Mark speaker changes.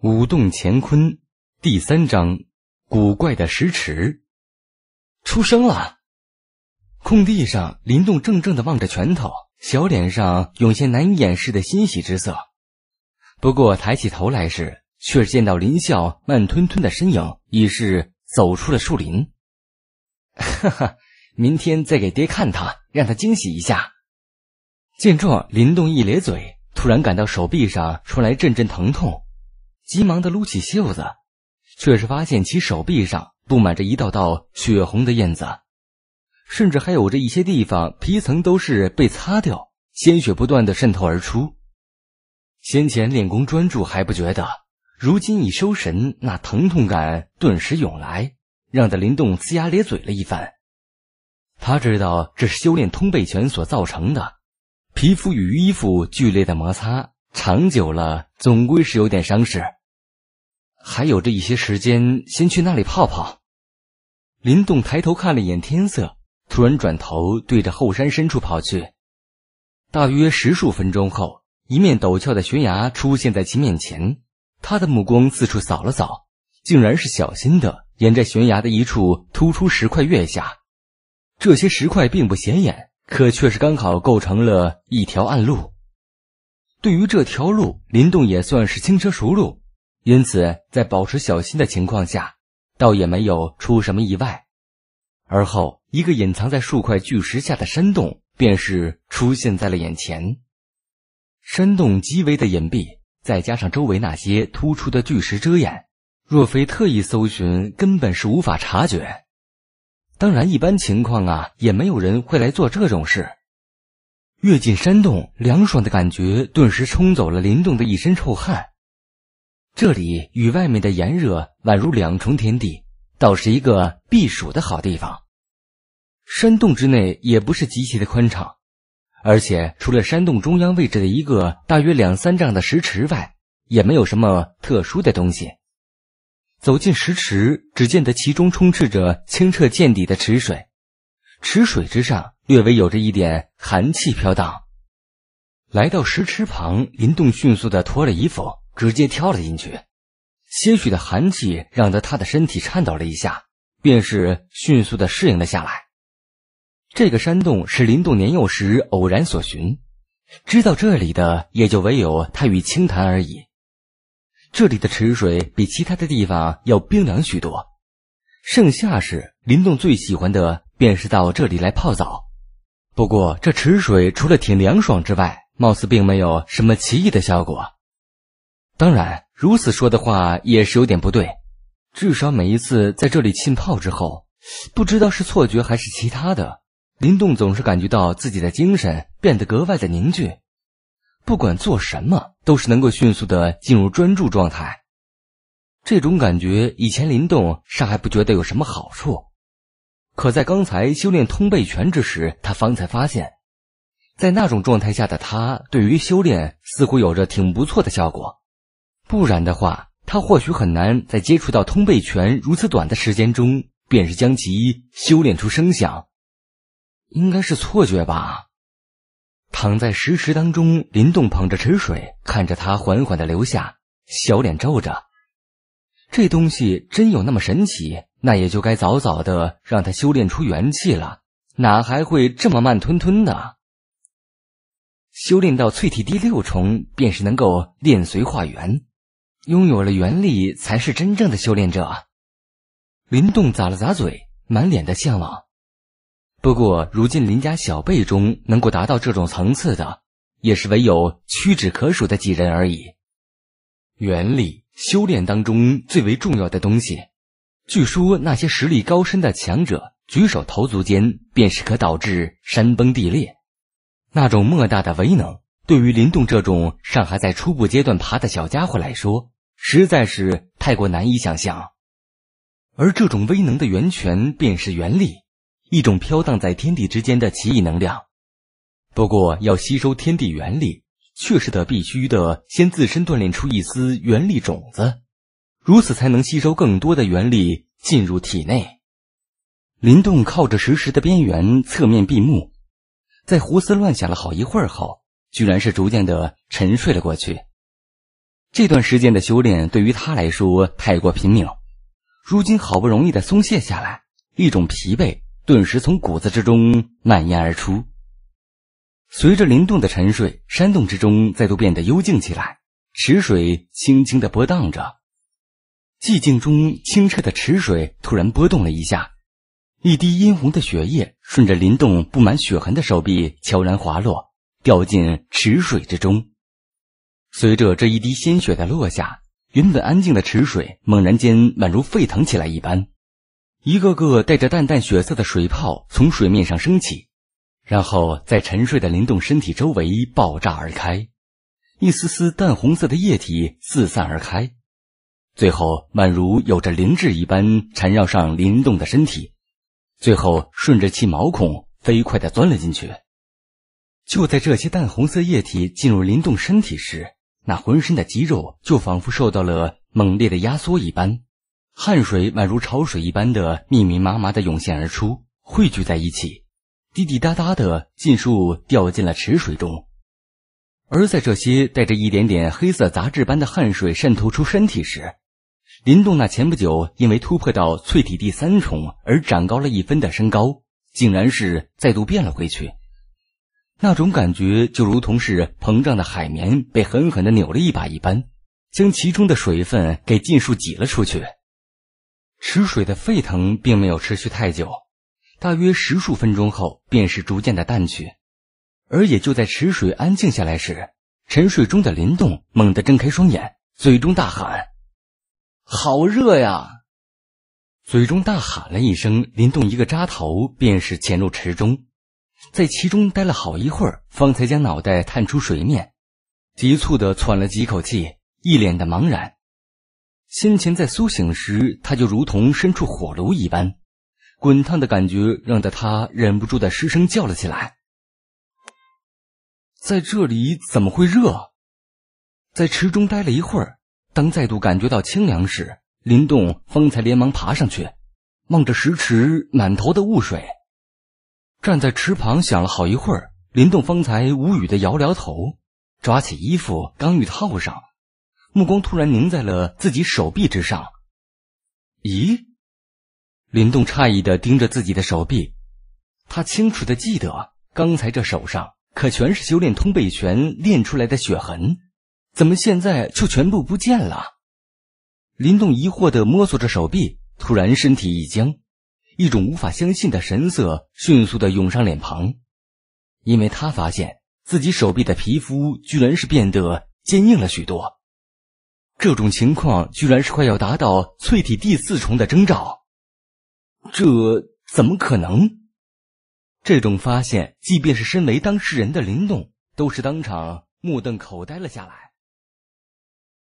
Speaker 1: 舞动乾坤第3章，古怪的石池。出生了！空地上，林动怔怔地望着拳头，小脸上涌现难以掩饰的欣喜之色。不过抬起头来时，却见到林啸慢吞吞的身影已是走出了树林。哈哈，明天再给爹看他，让他惊喜一下。见状，林动一咧嘴，突然感到手臂上传来阵阵疼痛，急忙地撸起袖子，却是发现其手臂上布满着一道道血红的印子，甚至还有着一些地方皮层都是被擦掉，鲜血不断地渗透而出。先前练功专注还不觉得，如今一收神，那疼痛感顿时涌来，让得林动呲牙咧嘴了一番。他知道这是修炼通背拳所造成的，皮肤与衣服剧烈的摩擦，长久了总归是有点伤势。还有着一些时间，先去那里泡泡。林动抬头看了一眼天色，突然转头对着后山深处跑去。大约10数分钟后，一面陡峭的悬崖出现在其面前，他的目光四处扫了扫，竟然是小心地沿着悬崖的一处突出石块跃下。这些石块并不显眼，可却是刚好构成了一条暗路。对于这条路，林动也算是轻车熟路，因此在保持小心的情况下，倒也没有出什么意外。而后一个隐藏在数块巨石下的山洞便是出现在了眼前。山洞极为的隐蔽，再加上周围那些突出的巨石遮掩，若非特意搜寻，根本是无法察觉。当然一般情况也没有人会来做这种事。跃进山洞，凉爽的感觉顿时冲走了林动的一身臭汗。这里与外面的炎热宛如两重天地，倒是一个避暑的好地方。山洞之内也不是极其的宽敞，而且除了山洞中央位置的一个大约2-3丈的石池外，也没有什么特殊的东西。走进石池，只见得其中充斥着清澈见底的池水，池水之上略微有着一点寒气飘荡。来到石池旁，林动迅速地脱了衣服，直接跳了进去。些许的寒气让得他的身体颤抖了一下，便是迅速地适应了下来。这个山洞是林动年幼时偶然所寻，知道这里的也就唯有他与清谈而已。这里的池水比其他的地方要冰凉许多，盛夏时林动最喜欢的便是到这里来泡澡。不过这池水除了挺凉爽之外，貌似并没有什么奇异的效果。当然如此说的话也是有点不对，至少每一次在这里浸泡之后，不知道是错觉还是其他的，林动总是感觉到自己的精神变得格外的凝聚，不管做什么都是能够迅速的进入专注状态。这种感觉以前林动尚还不觉得有什么好处，可在刚才修炼通背拳之时，他方才发现，在那种状态下的他对于修炼似乎有着挺不错的效果。不然的话，他或许很难在接触到通背拳如此短的时间中便是将其修炼出声响。应该是错觉吧。躺在石池当中，林动捧着池水，看着它缓缓地流下，小脸皱着。这东西真有那么神奇，那也就该早早的让它修炼出元气了，哪还会这么慢吞吞的。修炼到淬体第6重，便是能够炼髓化元，拥有了元力才是真正的修炼者。林动咂了咂嘴，满脸的向往。不过如今林家小辈中能够达到这种层次的，也是唯有屈指可数的几人而已。元力，修炼当中最为重要的东西。据说那些实力高深的强者，举手投足间便是可导致山崩地裂。那种莫大的威能，对于林动这种尚还在初步阶段爬的小家伙来说，实在是太过难以想象。而这种威能的源泉便是元力，一种飘荡在天地之间的奇异能量。不过要吸收天地元力，却是必须的先自身锻炼出一丝元力种子，如此才能吸收更多的元力进入体内。林动靠着石室的边缘侧面闭目，在胡思乱想了好一会儿后，居然是逐渐的沉睡了过去。 这段时间的修炼对于他来说太过拼命，如今好不容易的松懈下来，一种疲惫顿时从骨子之中蔓延而出。随着林动的沉睡，山洞之中再度变得幽静起来，池水轻轻地波荡着。寂静中，清澈的池水突然波动了一下，一滴殷红的血液顺着林动布满血痕的手臂悄然滑落，掉进池水之中。随着这一滴鲜血的落下，原本安静的池水猛然间宛如沸腾起来一般，一个个带着淡淡血色的水泡从水面上升起，然后在沉睡的林动身体周围爆炸而开，一丝丝淡红色的液体四散而开，最后宛如有着灵智一般缠绕上林动的身体，最后顺着其毛孔飞快地钻了进去。就在这些淡红色液体进入林动身体时，那浑身的肌肉就仿佛受到了猛烈的压缩一般，汗水宛如潮水一般的密密麻麻地涌现而出，汇聚在一起，滴滴答答的尽数掉进了池水中。而在这些带着一点点黑色杂质般的汗水渗透出身体时，林动那前不久因为突破到淬体第3重而长高了1分的身高，竟然是再度变了回去。那种感觉就如同是膨胀的海绵被狠狠地扭了一把一般，将其中的水分给尽数挤了出去。池水的沸腾并没有持续太久，大约10数分钟后便是逐渐的淡去。而也就在池水安静下来时，沉睡中的林动猛地睁开双眼，嘴中大喊：好热呀！嘴中大喊了一声，林动一个扎头便是潜入池中，在其中待了好一会儿，方才将脑袋探出水面，急促地喘了几口气，一脸的茫然。先前在苏醒时，他就如同身处火炉一般，滚烫的感觉让得他忍不住的失声叫了起来：在这里怎么会热？在池中待了一会儿，当再度感觉到清凉时，林动方才连忙爬上去，望着石池满头的雾水。站在池旁想了好一会儿，林动方才无语地摇摇头，抓起衣服刚欲套上，目光突然凝在了自己手臂之上。咦？林动诧异地盯着自己的手臂，他清楚地记得刚才这手上可全是修炼通背拳练出来的血痕，怎么现在就全部不见了？林动疑惑地摸索着手臂，突然身体一僵，一种无法相信的神色迅速地涌上脸庞，因为他发现自己手臂的皮肤居然是变得坚硬了许多。这种情况居然是快要达到淬体第4重的征兆，这怎么可能？这种发现即便是身为当事人的林动都是当场目瞪口呆了下来。